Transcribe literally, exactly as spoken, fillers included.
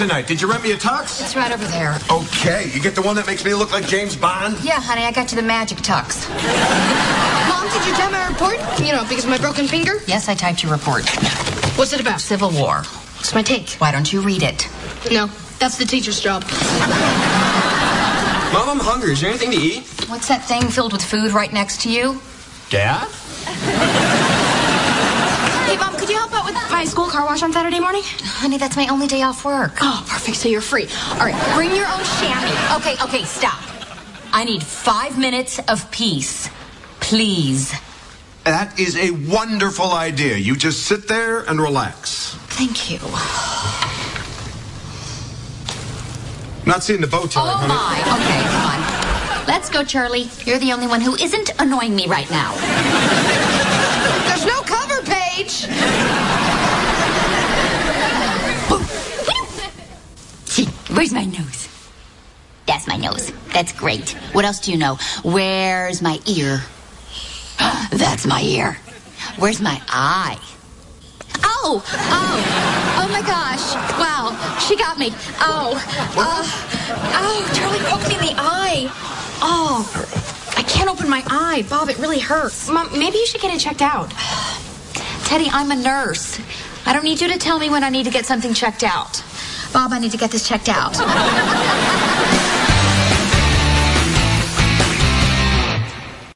tonight? Did you rent me a tux? It's right over there. Okay, you get the one that makes me look like James Bond? Yeah, honey, I got you the magic tux. Mom, did you type my report? You know, because of my broken finger? Yes, I typed your report. What's it about? Civil War. What's my take? Why don't you read it? No, that's the teacher's job. Mom, I'm hungry. Is there anything to eat? What's that thing filled with food right next to you? Dad? Hey, Mom, could you help out with my school car wash on Saturday morning? Honey, that's my only day off work. Oh, perfect. So you're free. All right, bring your own chamois. Okay, okay, stop. I need five minutes of peace. Please. That is a wonderful idea. You just sit there and relax. Thank you. Not seeing the bow tie, Oh, honey. my. Okay, come on. Let's go, Charlie. You're the only one who isn't annoying me right now. There's no cover page. See, where's my nose? That's my nose. That's great. What else do you know? Where's my ear? That's my ear. Where's my eye? Oh, oh, oh my gosh. Wow, she got me. Oh, uh, oh, Charlie poked me in the eye. Oh, I can't open my eye. Bob, it really hurts. Mom, maybe you should get it checked out. Teddy, I'm a nurse. I don't need you to tell me when I need to get something checked out. Bob, I need to get this checked out.